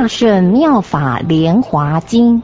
大圣妙法莲华经。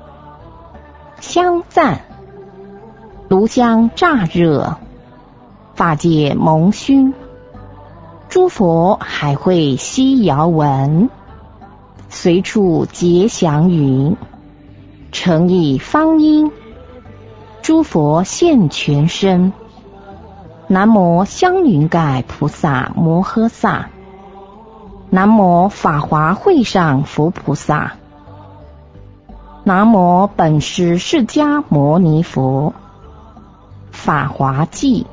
香赞，炉香乍热，法界蒙熏，诸佛海会悉遥闻，随处结祥云，诚意方音，诸佛现全身。南无香云盖菩萨摩诃萨，南无法华会上佛菩萨，南无本师释迦牟尼佛。法华记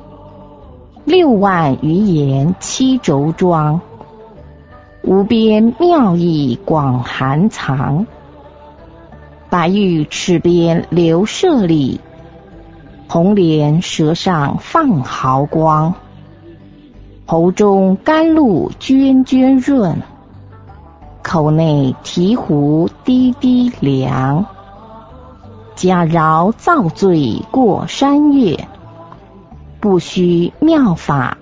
，6万余言7轴装，无边妙义广含藏。白玉池边流舍利，红莲舌上放毫光。喉中甘露涓涓润，口内醍醐滴滴凉。假饶造罪过山岳，不须妙法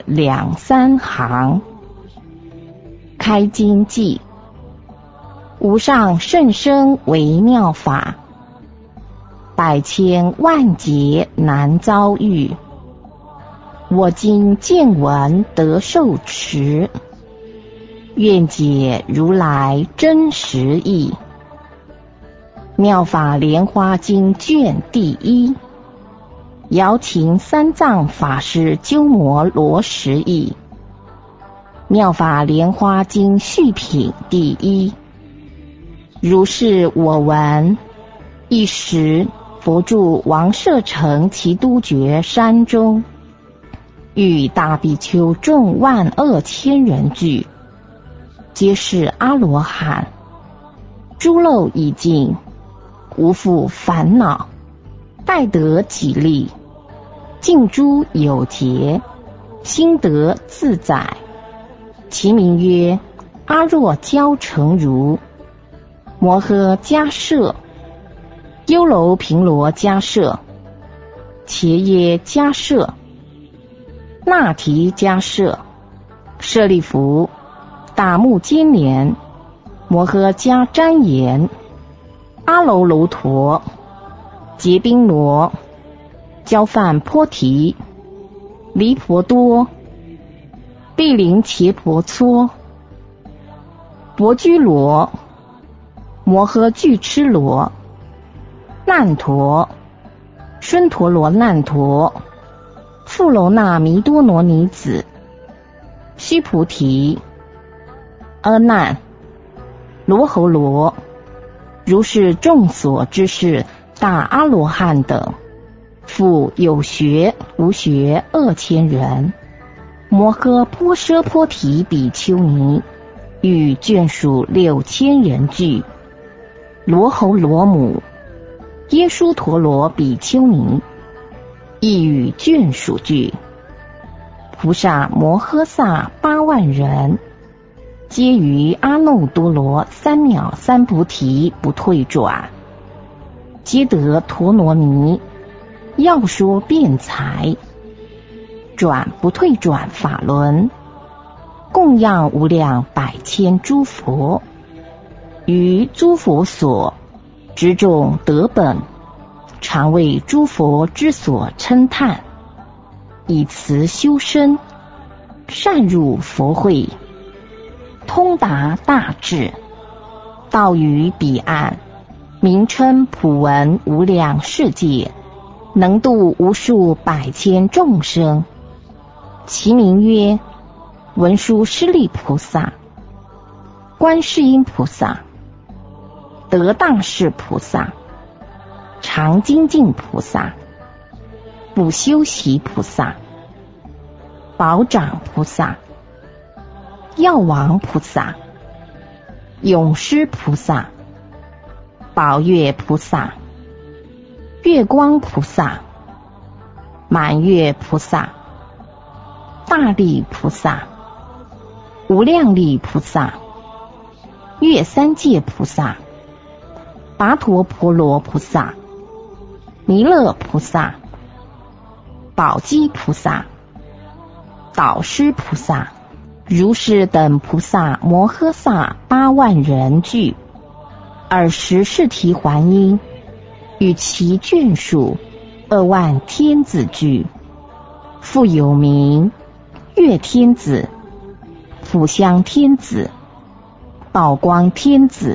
2、3行。开经记，无上甚深微妙法，百千万劫难遭遇。我今见闻得受持，愿解如来真实义。妙法莲华经卷第1，瑶琴三藏法师鸠摩罗什译。妙法莲华经续品第1。如是我闻，一时佛住王舍城其都觉山中，与大比丘众12000人聚，皆是阿罗汉，诸漏已尽，无复烦恼，待得己利，尽诸有节，心得自在。其名曰阿若教成如、摩诃迦摄、优楼频罗迦摄、伽耶迦摄、那提迦摄、舍利弗、大目犍连、摩诃迦旃延、阿楼楼陀、结宾罗、交饭波提、离婆多、毗陵伽婆磋、薄居罗、摩诃俱絺罗、难陀、孙陀罗难陀、富楼那弥多罗尼子、须菩提、阿难、罗侯罗，如是众所知是大阿罗汉等，复有学无学2000人。摩诃波奢波提比丘尼与眷属6000人聚。罗侯罗母耶输陀罗比丘尼亦与眷属聚。菩萨摩诃萨8万人，皆于阿耨多罗三藐三菩提不退转，皆得陀罗尼，要说辩才，转不退转法轮，供养无量百千诸佛，于诸佛所执众得本，常为诸佛之所称叹，以慈修身，善入佛会，通达大智，到于彼岸，名称普闻无量世界，能度无数百千众生。其名曰文殊师利菩萨、观世音菩萨、得大士菩萨、常精进菩萨、不修习菩萨、宝掌菩萨、药王菩萨、永施菩萨、宝月菩萨、月光菩萨、满月菩萨、大力菩萨、无量力菩萨、月三界菩萨、跋陀婆罗菩萨、弥勒菩萨、宝积菩萨、导师菩萨，如是等菩萨摩诃萨8万人聚。 尔时世提还因，与其眷属2万天子俱，复有名月天子、辅香天子、道光天子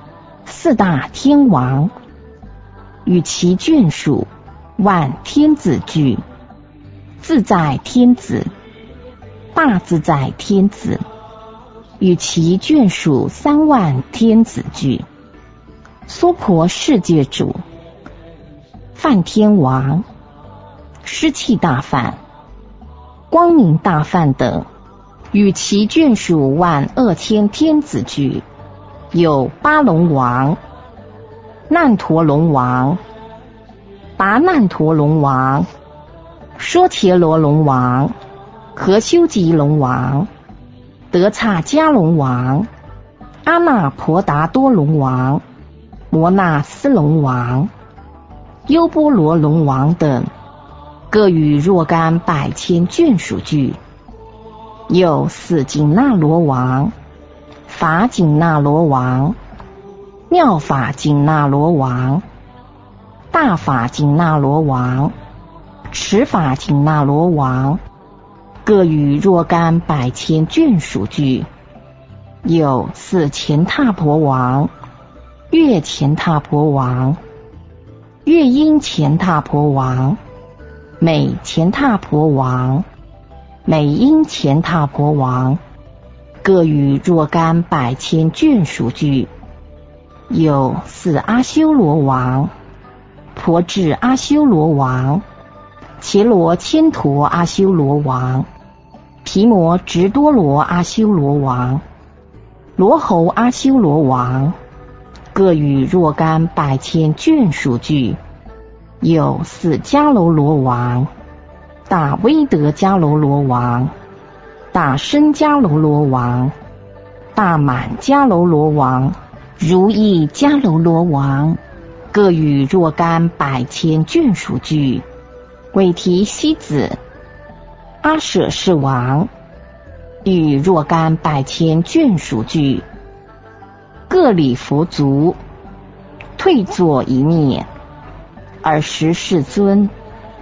4大天王，与其眷属万天子俱，自在天子、大自在天子，与其眷属3万天子俱，娑婆世界主、梵天王、湿气大梵、光明大梵等，与其眷属12000天子俱，有八龙王、难陀龙王、达难陀龙王、说伽罗龙王、何修吉龙王、德刹迦龙王、阿那婆达多龙王、摩那斯龙王、优波罗龙王等，各与若干百千眷属俱，有4紧那罗王、法紧那罗王、妙法紧那罗王、大法紧那罗王、持法紧那罗王，各与若干百千眷属俱，有4乾闼婆王、月乾闼婆王、月阴乾闼婆王、美乾闼婆王、美阴乾闼婆王，各与若干百千眷属俱，有4阿修罗王、婆智阿修罗王、伽罗千陀阿修罗王、毗摩直多罗阿修罗王、罗侯阿修罗王，各与若干百千眷属俱，有4迦楼罗王、大威德迦楼罗王、大身迦楼罗王、大满迦楼罗王、如意迦楼罗王，各与若干百千眷属俱，韦提希子、阿舍世王，与若干百千眷属俱，各礼佛足，退坐一面，尔时世尊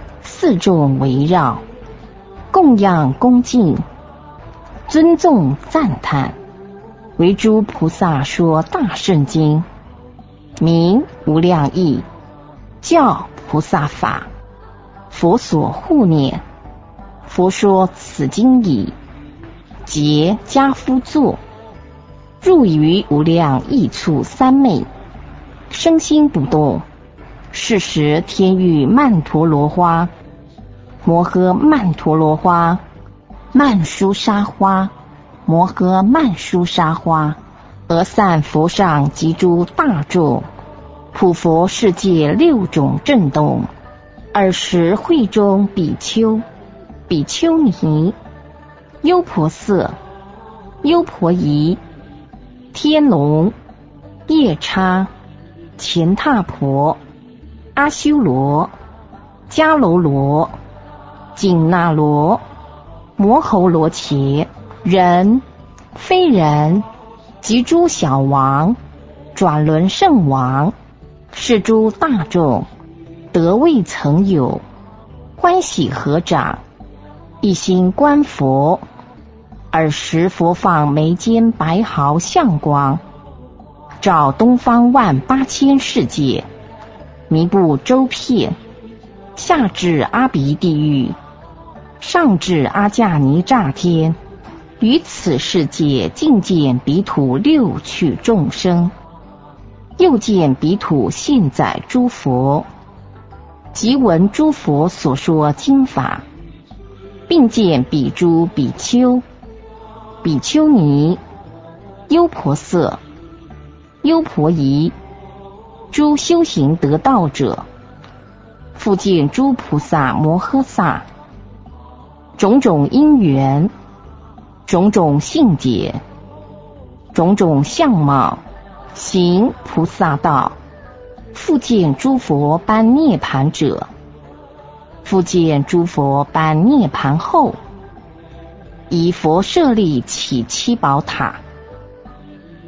4众围绕，供养恭敬，尊重赞叹，为诸菩萨说大圣经，名无量义，教菩萨法，佛所护念。佛说此经已，结跏趺坐，入于无量义处三昧，生心不动。是时天欲曼陀罗花、摩诃曼陀罗花、曼殊沙花、摩诃曼殊沙花，而散佛上及诸大众，普佛世界6种震动。尔时会中比丘、比丘尼、优婆塞、优婆夷、天龙、夜叉、乾闼婆、阿修罗、迦楼罗、紧那罗、摩吼罗伽、人、非人及诸小王、转轮圣王，是诸大众得未曾有，欢喜合掌，一心观佛。尔时佛放眉间白毫相光，照东方18000世界，弥布周遍，下至阿鼻地狱，上至阿迦尼吒天，于此世界尽见彼土6趣众生，又见彼土现载诸佛，即闻诸佛所说经法，并见彼诸比丘、比丘尼、优婆塞、优婆夷、诸修行得道者，复见诸菩萨摩诃萨，种种因缘，种种性解，种种相貌，行菩萨道，复见诸佛般涅盘者，复见诸佛般涅盘后，以佛舍利起7宝塔，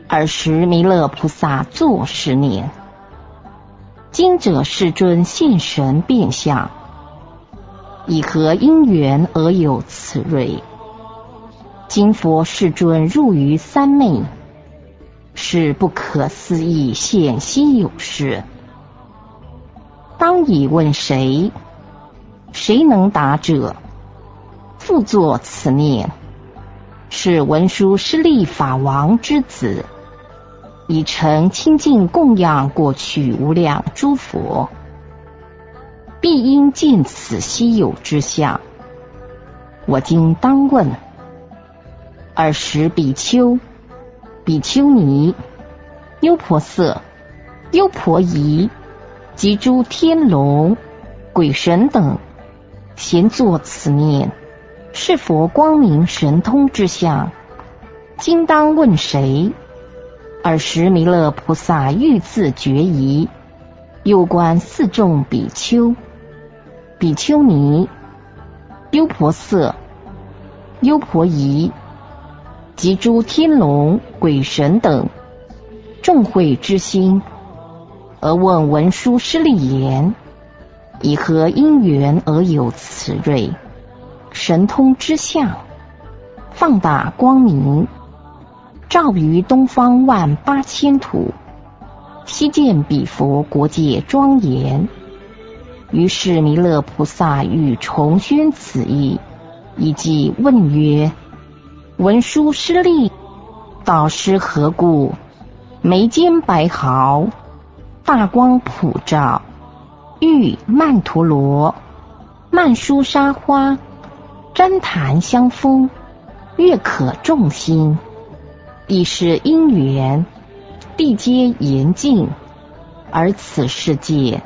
尔时弥勒菩萨作是念：今者世尊现神变相，以何因缘而有此瑞？今佛世尊入于三昧，是不可思议现稀有事。当以问谁？谁能答者？复作此念：是文殊师利法王之子，以诚清净供养过去无量诸佛，必应见此稀有之相。我今当问：尔时比丘、比丘尼、优婆塞、优婆夷及诸天龙、鬼神等，咸作此念：是佛光明神通之相，今当问谁？尔时弥勒菩萨欲自决疑，又观四众比丘、比丘尼、优婆塞、优婆夷及诸天龙、鬼神等众会之心，而问文殊师利言：以何因缘而有此瑞？神通之相，放大光明，照于东方18000土，悉见彼佛国界庄严。于是弥勒菩萨欲重宣此意，以即问曰：文殊师利，导师何故？眉间白毫，大光普照，玉曼陀罗、曼殊沙花、旃檀香风，悦可众心。亦是因缘，地皆严净，而此世界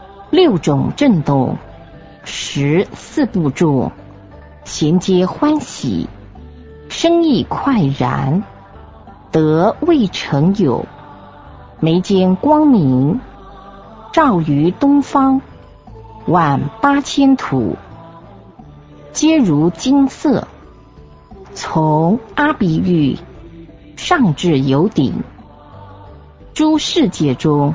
6种震动，14部众，咸皆欢喜，生意快然，得未成有，眉间光明，照于东方18000土，皆如金色，从阿鼻域上至有顶。诸世界中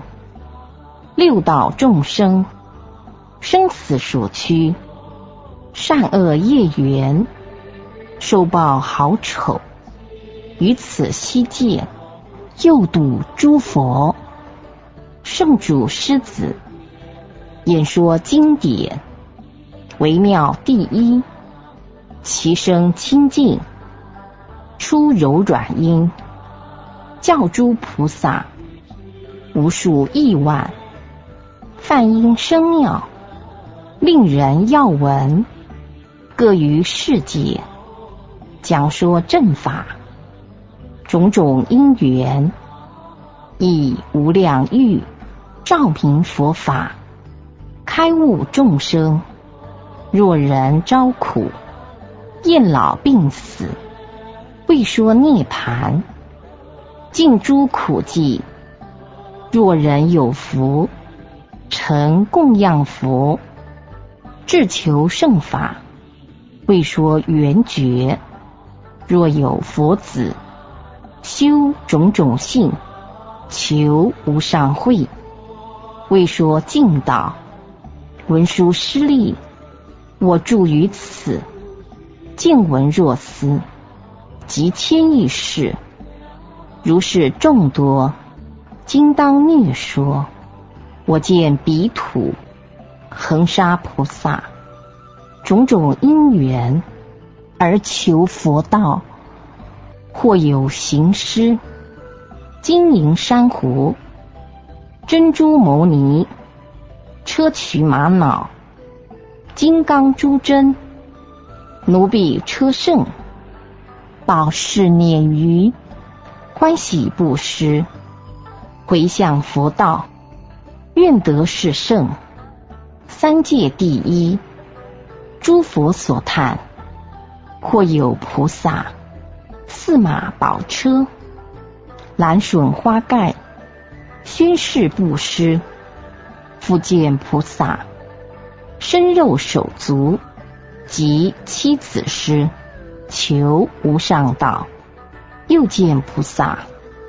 6道众生，生死所趋，善恶业缘，受报好丑，于此悉见，又睹诸佛。圣主师子演说经典，微妙第一，其声清净，出柔软音，教诸菩萨无数亿万，梵音声妙，令人要闻。各于世界讲说正法，种种因缘，以无量欲照明佛法，开悟众生。若人遭苦，厌老病死，未说涅槃，尽诸苦际。若人有福，诚供养佛，志求圣法，未说圆觉。若有佛子，修种种性，求无上慧，未说净道。文殊师利，我住于此，见闻若斯，及千亿世，如是众多，今当略说。我见彼土恒沙菩萨，种种因缘而求佛道，或有行施、金银珊瑚、珍珠牟尼、砗磲玛瑙、金刚珠针、奴婢车胜、宝饰辇鱼，欢喜布施，回向佛道，愿得是圣，三界第一，诸佛所叹。或有菩萨驷马宝车，兰笋花盖，宣示布施。复见菩萨身肉手足及妻子施，求无上道。又见菩萨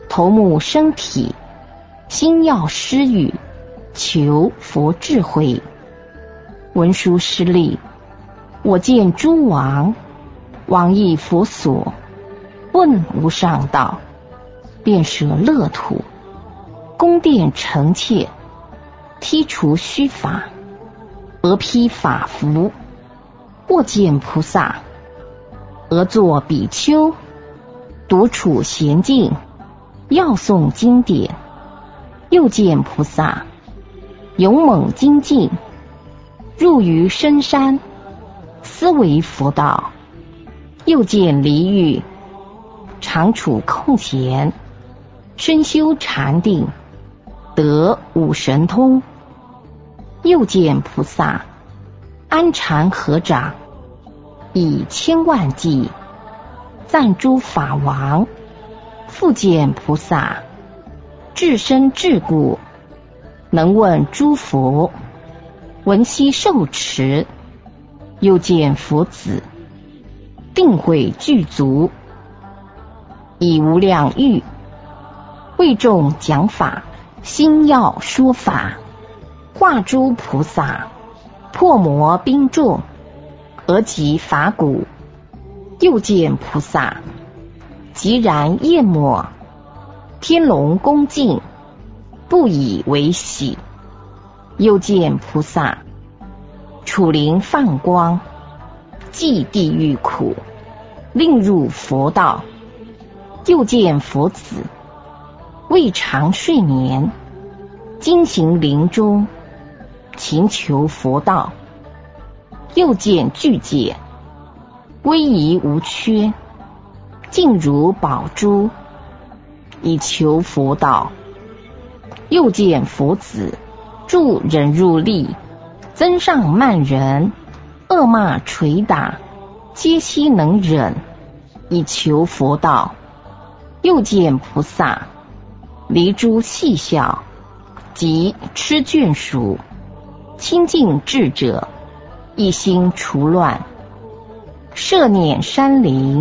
头目身体，心要施语，求佛智慧。文殊师利，我见诸王，往诣佛所，问无上道，便舍乐土，宫殿城阙，剔除虚法，俄披法服，或见菩萨，俄作比丘，独处闲静，要诵经典。又见菩萨，勇猛精进，入于深山，思维佛道。又见离欲，常处空闲，深修禅定，得五神通。又见菩萨，安禅合掌，以千万计赞诸法王。复见菩萨，至身至故，能问诸佛，闻悉受持。又见佛子，定慧具足，以无量欲为众讲法，心要说法，化诸菩萨，破魔兵众，而及法鼓。又见菩萨，即然焰抹，天龙恭敬，不以为喜。又见菩萨，处灵放光，济地狱苦，令入佛道。又见佛子，未尝睡眠，精行林中，勤求佛道。又见具戒，威仪无缺，净如宝珠，以求佛道。又见佛子，助忍辱力，增上慢人，恶骂捶打，皆悉能忍，以求佛道。又见菩萨，离诸细小，及吃眷属，清净智者，一心除乱，摄念山林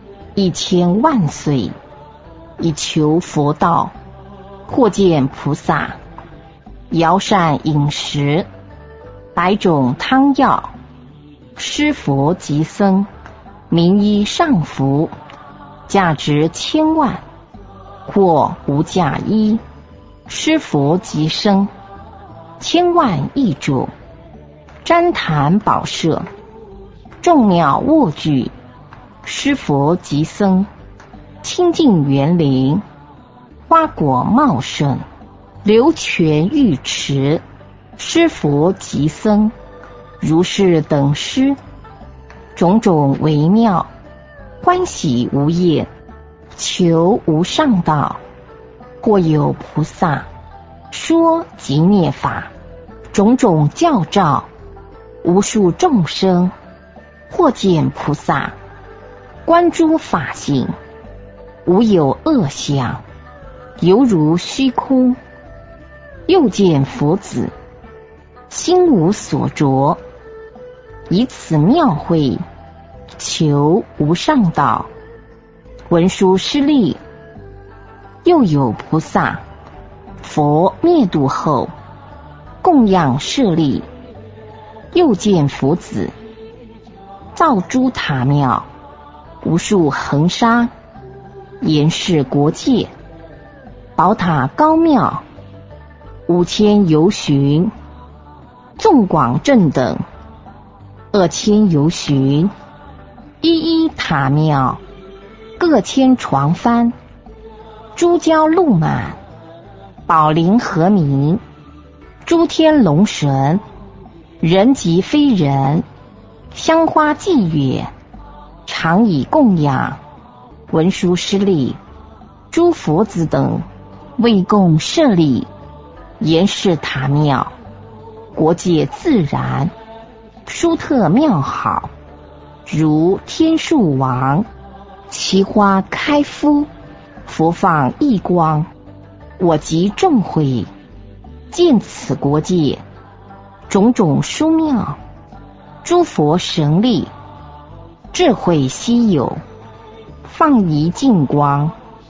1000万岁，以求佛道。或见菩萨，摇膳饮食，百种汤药，施佛及僧，名衣上服，价值1000万，或无价衣，施佛及僧，1000万一种，旃檀宝舍，众鸟卧具，施佛及僧，清净园林，花果茂盛，流泉浴池，施佛及僧，如是等施，种种微妙，欢喜无厌，求无上道。或有菩萨，说及灭法，种种教召，无数众生。或见菩萨，观诸法性，无有恶相，犹如虚空。又见佛子，心无所着，以此妙慧，求无上道。文殊师利，又有菩萨，佛灭度后，供养舍利。又见佛子，造诸塔庙，无数恒沙，严饰国界，宝塔高妙，5000由旬，纵广正等，2000由旬，一一塔庙，各千床幡，诸交鹿满，宝林和鸣，诸天龙神，人及非人，香花伎乐，常以供养。文殊师利，诸佛子等，为供舍利，严饰塔庙，国界自然，殊特妙好，如天树王，其花开敷，佛放异光。我及众会，见此国界，种种殊妙，诸佛神力，智慧稀有，放移净光，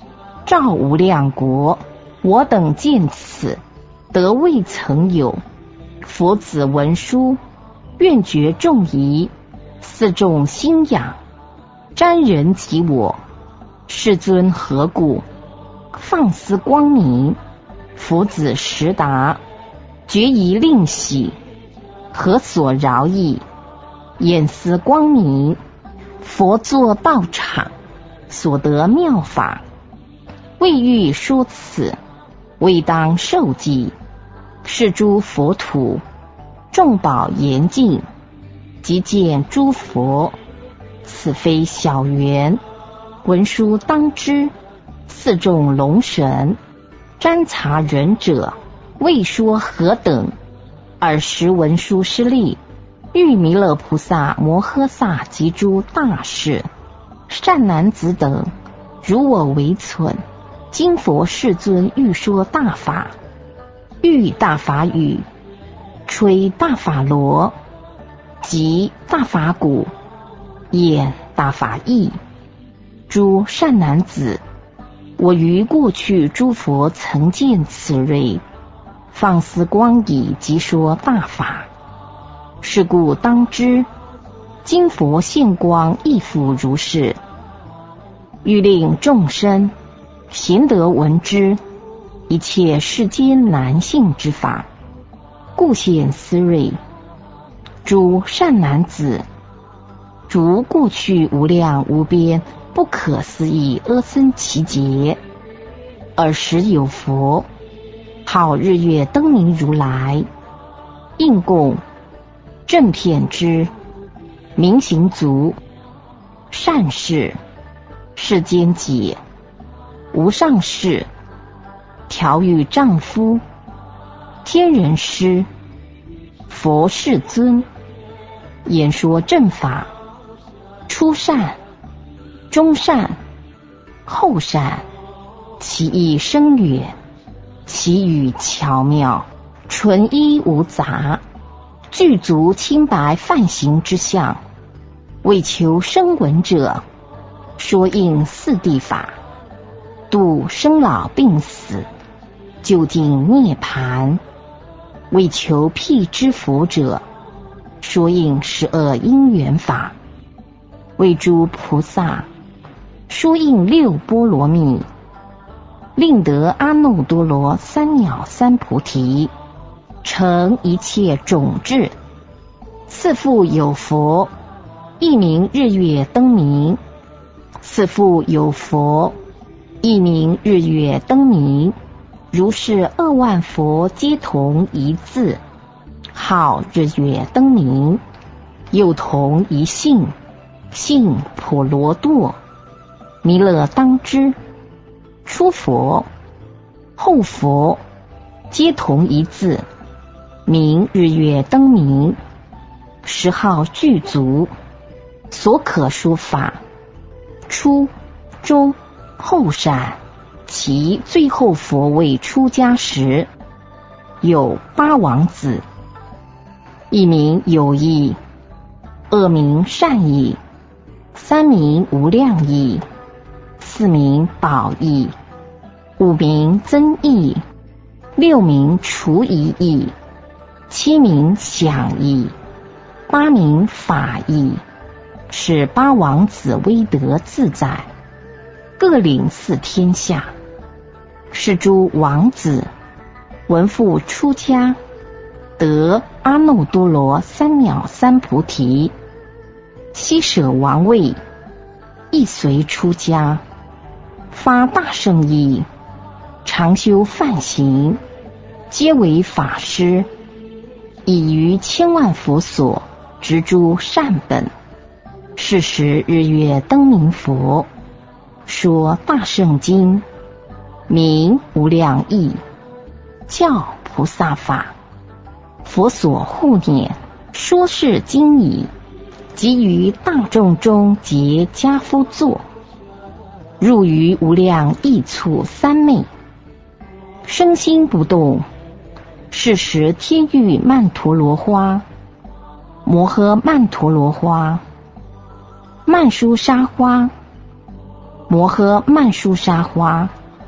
照无量国，我等见此，得未曾有。佛子闻书，愿觉众疑，四众心仰，瞻人及我。世尊何故？放思光明。佛子实答，觉疑令喜，何所饶益？眼思光明，佛作道场，所得妙法，未欲说此，未当受记。是诸佛土，众宝严净，即见诸佛，此非小缘。文殊当知，四众龙神，瞻察人者，未说何等。尔时文殊师利，欲弥勒菩萨摩诃萨及诸大士、善男子等，如我为存。今佛世尊欲说大法，欲大法语，吹大法螺，即大法鼓，演大法义。诸善男子，我于过去诸佛曾见此瑞，放思光已，即说大法。是故当知，今佛现光亦复如是。欲令众生贤得闻之，一切世间难信之法，故显斯瑞。诸善男子，如过去无量无边不可思议阿僧祇劫，尔时有佛，号日月灯明如来，应供正遍知，明行足，善事，世间解，无上士，调御丈夫，天人师，佛世尊，演说正法，初善，中善，后善，其意深远，其语巧妙，纯一无杂，具足清白梵行之相，为求声闻者，说应四谛法，度生老病死，究竟涅槃；为求辟支佛者，说应12因缘法；为诸菩萨，说应6波罗蜜，令得阿耨多罗三藐三菩提，成一切种智。次复有佛，一名日月灯明；次复有佛，一名日月灯明。如是2万佛皆同一字，号日月灯明，又同一姓，姓婆罗多。弥勒当知，初佛、后佛皆同一字，名日月灯明，时号具足，所可说法，初、中、后善。其最后佛位出家时，有8王子，一名有义，二名善义，三名无量义，四名宝义，五名增益，六名除疑义，七名想义，八名法义。是8王子威德自在，各领4天下。是诸王子闻复出家，得阿耨多罗三藐三菩提，悉舍王位，亦随出家，发大乘意，常修梵行，皆为法师，已于千万佛所植诸善本。是时日月灯明佛，说大乘经，名无量义，教菩萨法，佛所护念，说是经已，即于大众中结跏趺坐，入于无量义处三昧，身心不动。是时天欲曼陀罗花、摩诃曼陀罗花、曼殊沙花、摩诃曼殊沙花、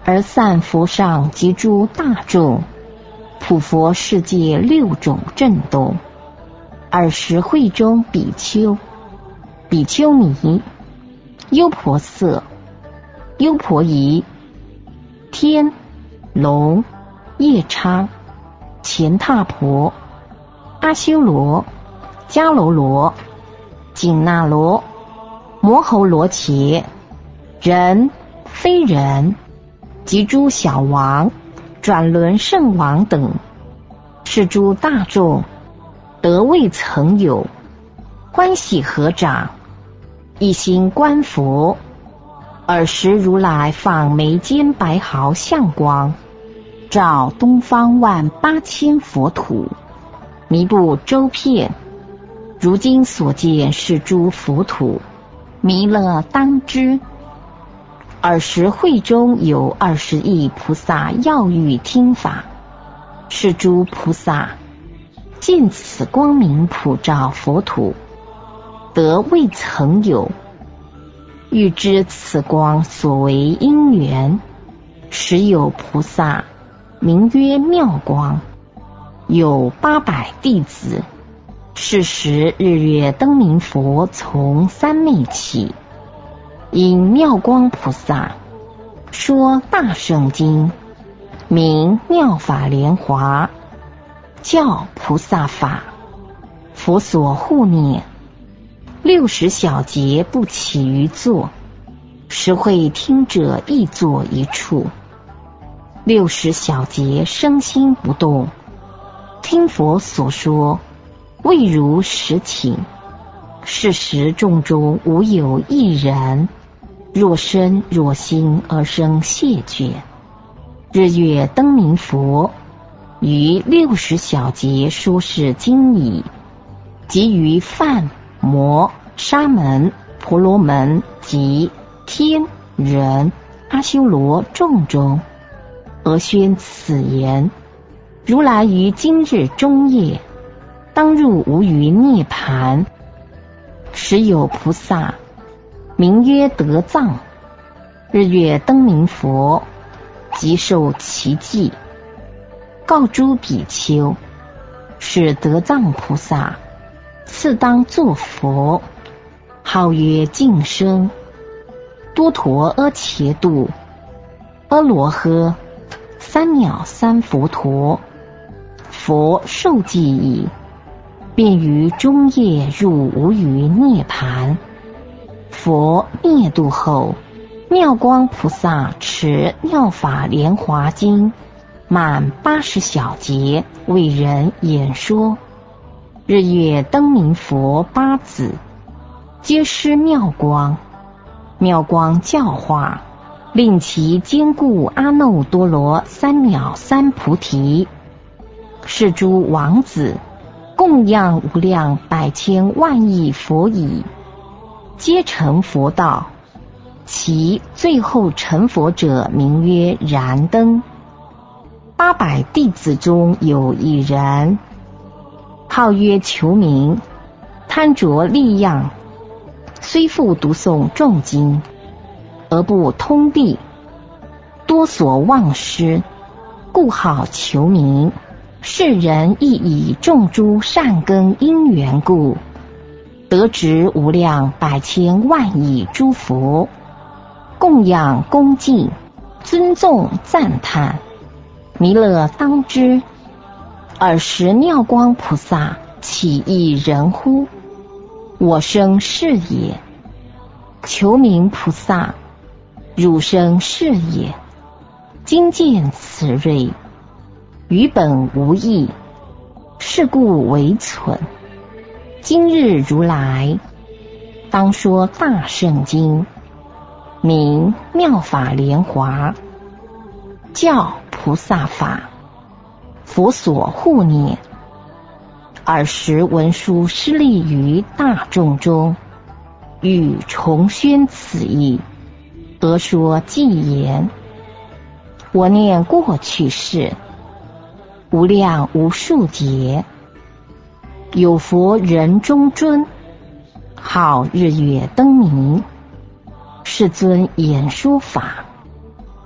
而散佛上及诸大众，普佛世界6种震动。20会中比丘、比丘尼、优婆塞、优婆夷、天、龙、夜叉、乾闼婆、阿修罗、迦楼罗、紧那罗、摩喉罗伽、人、非人及诸小王、转轮圣王等，是诸大众得未曾有，欢喜合掌，一心观佛。尔时如来放眉间白毫相光，照东方18000佛土，弥布周遍。如今所见是诸佛土，弥勒当知。尔时会中有20亿菩萨要欲听法，是诸菩萨见此光明普照佛土，得未曾有。欲知此光所为因缘，实有菩萨名曰妙光，有800弟子。是时日月灯明佛从三昧起，因妙光菩萨说大圣经，名妙法莲华，教菩萨法，佛所护念。60小节不起于座，实会听者亦坐一处。60小节生心不动，听佛所说，未如实情。是时众中无有一人，若身若心而生谢绝。日月灯明佛于60小节说是经已，即于梵、摩、沙门、婆罗门及天、人、阿修罗众中，而宣此言：如来于今日中夜，当入无余涅盘。时有菩萨名曰德藏，日月灯明佛即受其记，告诸比丘，是德藏菩萨次当作佛，号曰净生，多陀阿伽度，阿罗诃，3藐三佛陀。佛受记已，便于中夜入无余涅盘。佛灭度后，妙光菩萨持妙法莲华经满80小节，为人演说。日月灯明佛8子，皆施妙光，妙光教化，令其坚固阿耨多罗三藐三菩提。是诸王子供养无量百千万亿佛已，皆成佛道。其最后成佛者名曰燃灯。800弟子中有一人，号曰求名，贪着利养，虽复读诵众经，而不通地，多所忘失，故号求名。世人亦以种诸善根因缘故，得值无量百千万亿诸佛，供养恭敬，尊重赞叹。弥勒当知。尔时妙光菩萨起亦人乎？我生是也。求名菩萨，汝生是也。今见此瑞，于本无异，是故为存。今日如来当说大圣经，名妙法莲华，教菩萨法，佛所护念。尔时文殊师利于大众中，欲重宣此意，而说偈言：我念过去世，无量无数劫，有佛人中尊，号日月灯明。世尊演说法，度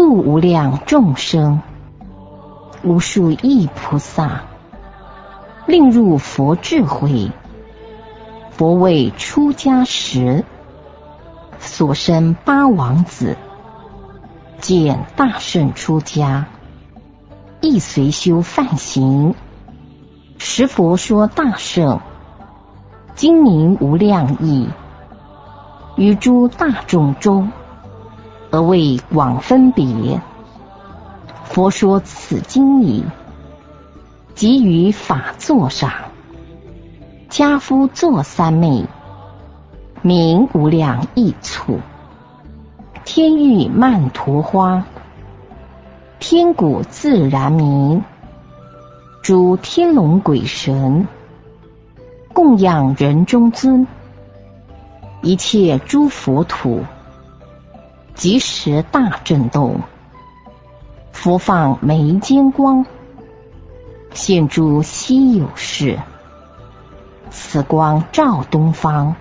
度无量众生，无数亿菩萨，令入佛智慧。佛未出家时，所生八王子，见大圣出家，亦随修梵行。时佛说大圣经名无量义，于诸大众中，而为广分别。佛说此经已，即于法座上，家夫作三昧，名无量义处。天狱曼陀花，天鼓自然鸣。诸天龙鬼神，供养人中尊。一切诸佛土，即时大震动。佛放眉间光，现诸稀有事。此光照东方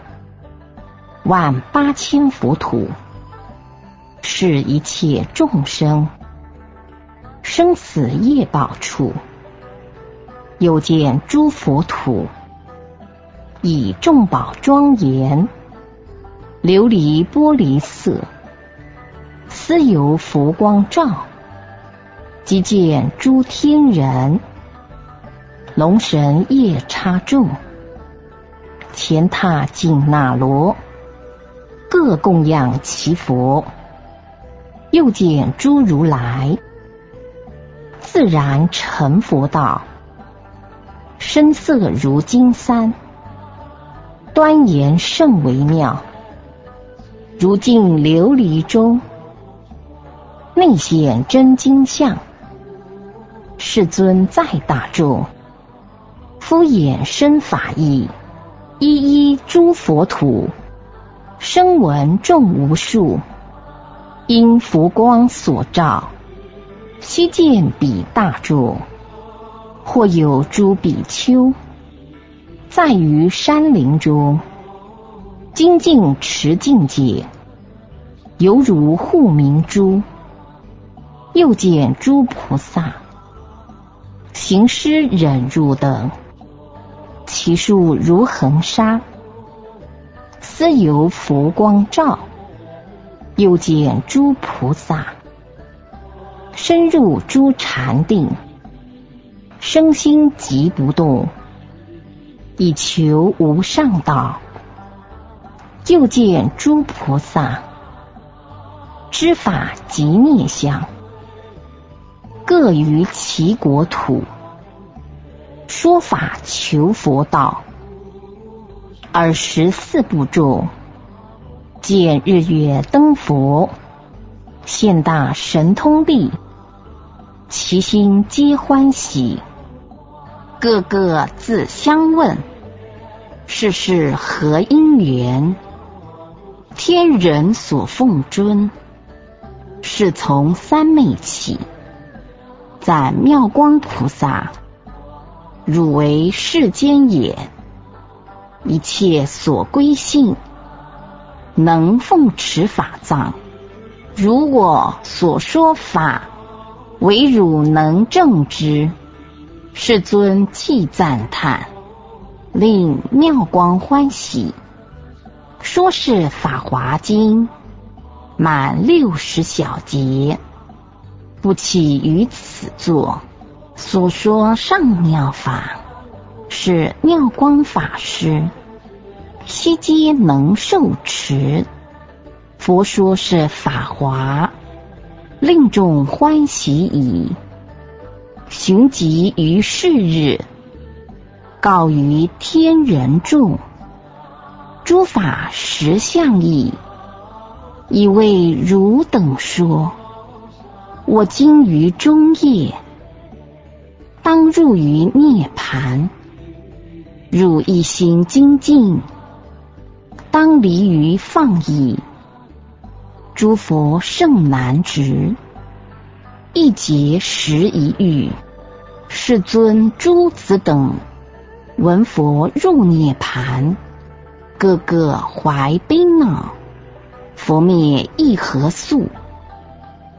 18000佛土，是一切众生生死业报处。又见诸佛土，以众宝庄严，琉璃玻璃色，斯由佛光照。即见诸天人，龙神夜叉众，前踏紧那罗，各供养其佛。又见诸如来，自然成佛道，身色如金山，端严甚微妙，如镜琉璃中，内显真金像。世尊在大众，敷衍生法义，一一诸佛土，声闻众无数，因佛光所照，悉见彼大众。或有诸比丘，在于山林中，精进持境界，犹如护明珠。又见诸菩萨，行施忍辱等，其数如恒沙，斯由佛光照。又见诸菩萨，深入诸禅定，身心即不动，以求无上道。又见诸菩萨，知法即灭相，各于其国土，说法求佛道。尔时四部众，见日月灯佛，现大神通力，其心皆欢喜，个个自相问，是事何因缘？天人所奉尊，是从三昧起。赞妙光菩萨，汝为世间也，一切所归信，能奉持法藏。如我所说法，唯汝能证之。世尊既赞叹，令妙光欢喜，说是法华经，满60小节，不起于此座。所说上妙法，是妙光法师，悉皆能受持。佛说是法华，令众欢喜矣。寻即于是日，告于天人众，诸法实相义，以为汝等说。我今于中夜，当入于涅盘，汝一心精进，当离于放逸。诸佛甚难执，一劫11域。世尊诸子等闻佛入涅盘，个个怀悲恼。佛灭亦何速？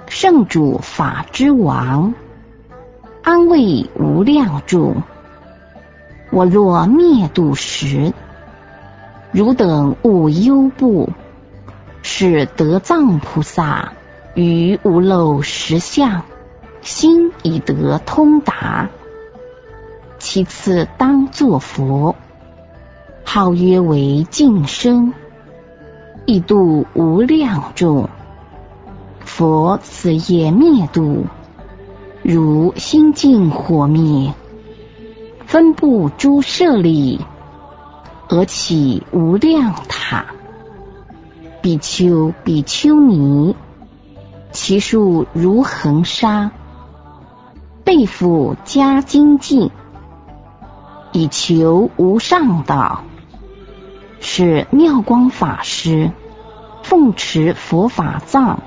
圣主法之王，安慰无量众。我若灭度时，汝等勿忧怖，是得藏菩萨于无漏实相，心已得通达。其次当作佛，号曰为净身，亦度无量众。佛此业灭度，如心尽火灭，分布诸舍利，而起无量塔。比丘比丘尼，其数如恒沙，背负加精进，以求无上道。是妙光法师奉持佛法藏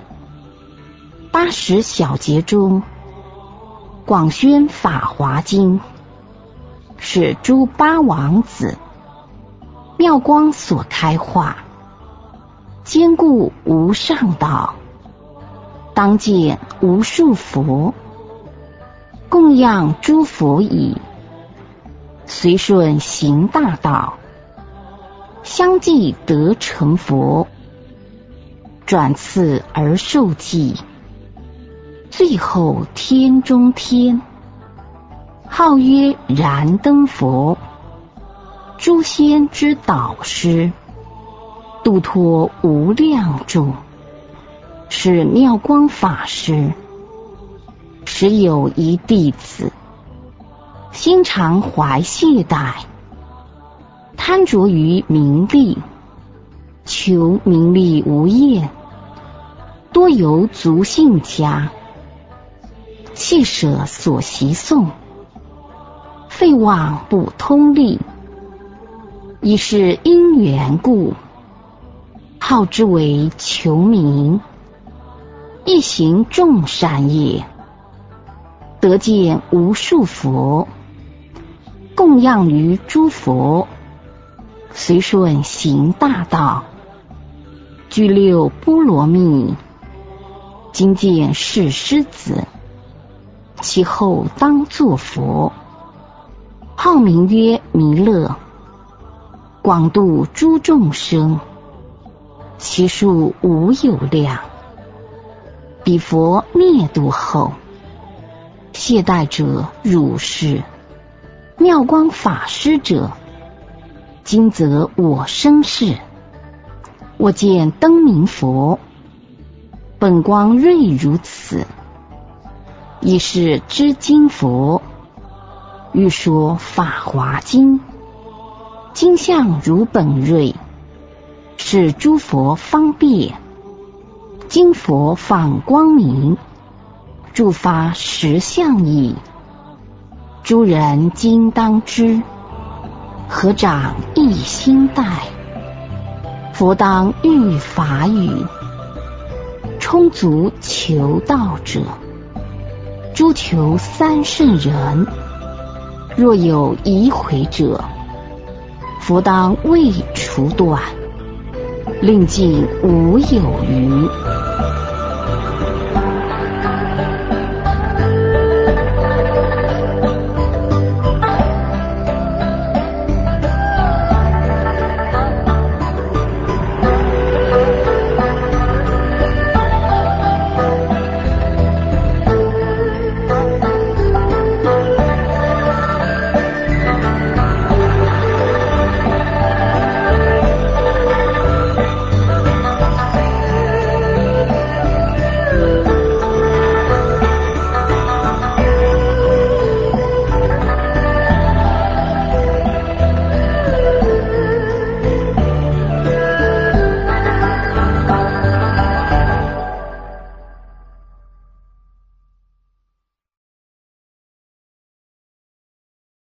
80小节中，广宣法华经，是诸八王子妙光所开化，坚固无上道，当见无数佛，供养诸佛已，随顺行大道，相继得成佛，转次而受记，最后天中天，号曰燃灯佛，诸仙之导师，度脱无量众。是妙光法师，时有一弟子，心常怀懈怠，贪着于名利，求名利无厌，多由族姓家，弃舍所习诵，废忘不通力，已是因缘故，号之为求名，一行众善业，得见无数佛，供养于诸佛，随顺行大道，具六波罗蜜，今见是狮子，其后当作佛，号名曰弥勒，广度诸众生，其数无有量。彼佛灭度后，懈怠者如是，妙光法师者，今则我生世，我见灯明佛，本光瑞如此，亦是知经佛，欲说法华经，经相如本瑞，是诸佛方便，今佛放光明，诸发实相义，诸人今当知，合掌一心待，佛当欲法语，充足求道者，诸求三圣人，若有疑悔者，佛当未除断，令尽无有余。